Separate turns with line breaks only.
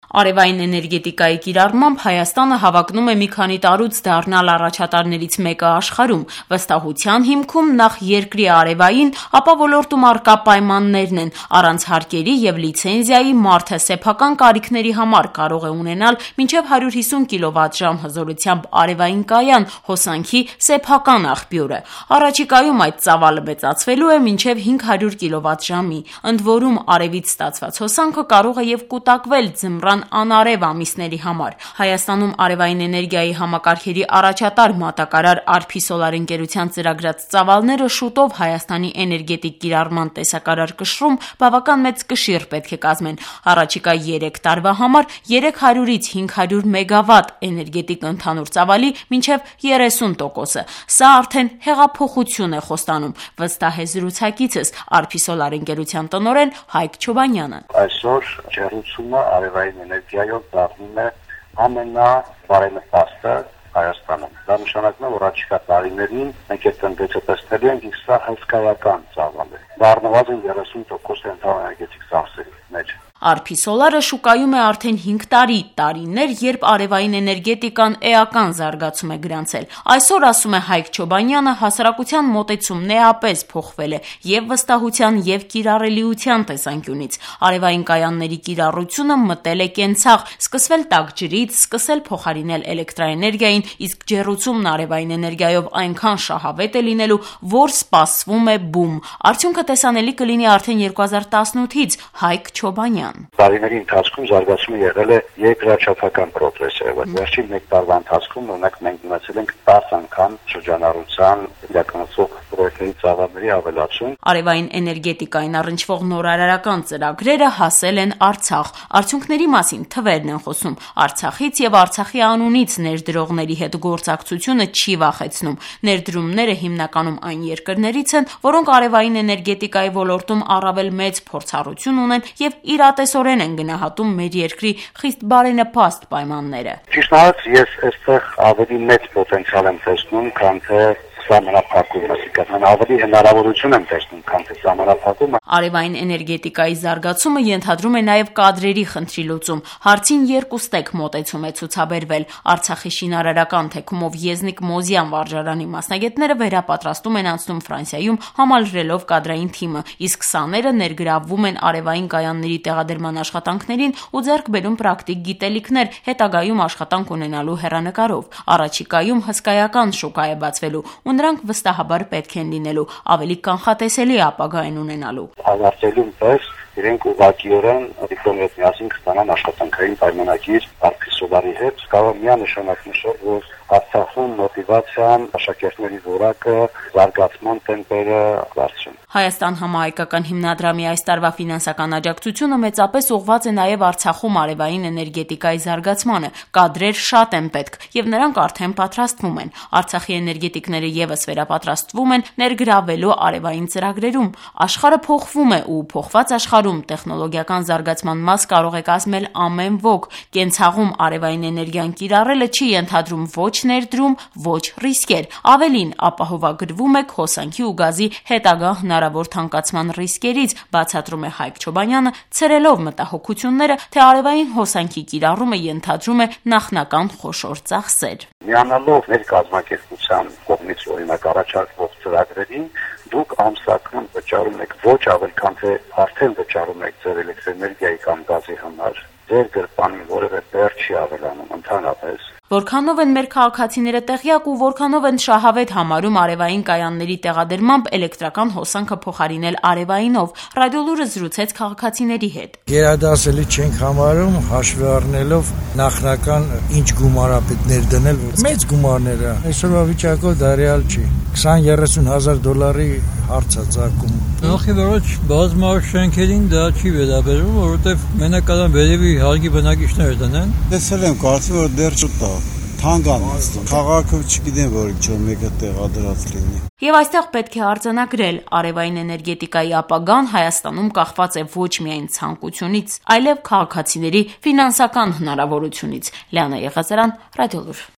Արևային էներգետիկայի կիրառմամբ Հայաստանը հավակնում է մի քանի տարուց դառնալ առաջատարներից մեկը աշխարհում։ Վստահության հիմքում նախ երկրի արևային, ապա ոլորտում առկա պայմաններն են։ Առանց հարկերի եւ լիցենզիայի մարդը սեփական կարիքների համար կարող է ունենալ մինչեւ 150 կՎտ հզորությամբ արևային կայան, հոսանքի սեփական աղբյուրը։ Առաջիկայում այդ ծավալը մեծացվելու է մինչեւ 500 կՎտ. Ընդ որում արևից ստացված հոսանքը կարող է եւ կուտակվել ձմռան անարև ամիսների համար։ Հայաստանում արևային էներգիայի համակարգերի առաջատար մատակարար Արփի Սոլար ընկերության ծրագրած ծավալները շուտով Հայաստանի էներգետիկ կիրառման տեսակարար կշռում բավական մեծ կշիռ պետք է կազմեն։ Առաջիկա 3 տարվա համար 300-ից 500 մեգավատ էներգետիկ ընդհանուր ծավալի մինչև 30%-ը։ Սա արդեն հեղափոխություն է խոստանում, վստահ է զրուցակիցս Արփի Սոլար ընկերության տնօրեն Հայկ Չոբանյանը։
Այսօր ջերմությունը արևային էներգիայով դառնում է ամենաբարենպաստը Հայաստանում։ Դա նշանակում է, որ առաջիկա տարիներին մենք այդ տենդենսը տեսնելու ենք, իսկ սա հսկայական ծավալ է։ Դա առնվազն 30% ընդհանուր էներգետիկ ծախսերի մեջ։
Արփի Սոլարը շուկայում է արդեն 5 տարիներ, երբ արևային էներգետիկան էական զարգացում է գրանցել։ Այսօր, ասում է Հայկ Չոբանյանը, հասարակության մոտեցումն էապես փոխվել է եւ վստահության եւ կիրառելիության տեսանկյունից։ Արևային կայանների կիրառությունը մտել է կենցաղ, սկսվել տաք ջրից, սկսել փոխարինել էլեկտրաէներգիային, իսկ ջեռուցումն արևային էներգիայով այնքան շահավետ է լինելու, որ սպասվում է բում։ Արդյունքը տեսանելի կլինի արդեն 2018-ից։ Հայկ Չոբանյան
Տարիների ընթացքում զարգացումը եղել է երկրաչափական պրոգրեսիվ։ Վերջին 1 տարվա ընթացքում օրինակ մենք ունեցել ենք 10 անգամ շրջանառության իրականացող պրոյեկտների ծավալների ավելացում։
Արևային էներգետիկային առնչվող նորարարական ծրագրերը հասել են Արցախ։ Արդյունքների մասին թվերն են խոսում։ Արցախից եւ Արցախի անունից ներդրողների հետ գործակցությունը չի վախեցնում։ Ներդրումները հիմնականում այն երկրներից են, որոնք արևային էներգետիկայի ոլորտում առավել մեծ փորձառություն ունեն եւ իրատեսորեն են գնահատում մեր երկրի խիստ բարենպաստ պայմանները։
Ճիշտ ասած, ես այստեղ ավելի մեծ պոտենցիալ եմ տեսնում, քան թե սահմանափակումը, այսինքն ավելի հնարավորություն եմ տեսնում, քան թե սահմանափակումը։
Արևային էներգետիկայի զարգացումը ենթադրում է նաև կադրերի խնդրի լուծում։ Հարցին երկուստեք մոտեցում է ցուցաբերվել։ Արցախի շինարարական թեքումով Եզնիկ Մոզյան վարժարանի մասնագետները վերապատրաստում են անցնում Ֆրանսիայում համալրելով կադրային թիմը, իսկ սաները ներգրավվում են արևային կայանների տեղադրման աշխատանքներին ու ձեռք բերում պրակտիկ գիտելիքներ հետագայում աշխատանք ունենալու հեռանկարով։ Առաջիկայում հսկայական շուկա է բացվելու ու նրանք վստահաբար պետք են լինելու, ավելի կանխատեսելի ապագա են ունենալու։
Ավարտելուն պես իրենք ուղղակիորեն դիպլոմի հետ միասին կստանան աշխատանքային պայմանագիր Արփի Սոլարի հետ։ Կարող միանշանակ նշել, որ Արցախում մոտիվացիան, աշակերտների որակը, զարգացման տեմպերը բարձր են։
Հայաստան համահայկական հիմնադրամի այս տարվա ֆինանսական աջակցությունը մեծապես ուղղված է նաև Արցախում արևային էներգետիկայի զարգացմանը։ Կադրեր շատ են պետք եւ նրանք արդեն պատրաստվում են։ Արցախի էներգետիկները եւս վերապատրաստվում են ներգրավելու արևային ծրագրերում։ Աշխարհը փոխվում է ու փոխված աշխարհում տեխնոլոգիական զարգացման մաս կարող է կազմել ամեն ոք։ Կենցաղում արևային էներգիան կիրառելը չի ենթադրում ոչ ներդրում, ոչ ռիսկեր։ Ավելին, ապահովագրվում է հոսանքի ու գազի հետագա հնարավոր թանկացման ռիսկերից, բացատրում է Հայկ Չոբանյանը, ցրելով մտահոգությունները, թե արևային հոսանքի կիրառումը ենթադրում է նախնական խոշոր ծախսեր։
Միանալով մեր կազմակերպության կողմից օրինակ առաջարկվող ծրագրերին, դուք ամսական վճարում եք ոչ ավել, քան թե արդեն վճարում եք ձեր էլեկտրաէներգիայի կամ գազի համար։ Ձեր գրպանին որևէ բեռ չի ավելանում ընդհանրապես։
Որքանով են մեր քաղաքացիները տեղյակ ու որքանով են շահավետ համարում արևային կայանների տեղադրմամբ էլեկտրական հոսանքը փոխարինել արևայինով, Ռադիոլուրը զրուցեց քաղաքացիների հետ։
Գերադասելի չենք համարում, հաշվի առնելով նախնական ինչ գումարապետ ներդնել, մեծ գումարները։ Այսօրվա վիճակով դա ռեալ չի։ 20-30 հազար դոլարի հարց է ծագում։
Նախ եւ առաջ բազմահարկ շենքերին դա չի վերաբերվում, որովհետեւ մենակ ադամ վերևի հարգի բնակիչները դնեն։
Տեսել եմ, կարծում որ դեռ չտա։ Թանգան քաղաքը չգիտեմ, որ ինչ մեկը տեղադրած լինի։
Եվ այստեղ պետք է արձանագրել, արևային էներգետիկայի ապագան Հայաստանում կախված է ոչ միայն ցանկությունից, այլև քաղաքացիների ֆինանսական հնարավորությունից։ Լիանա Եղազարյան, Ռադիոլուր։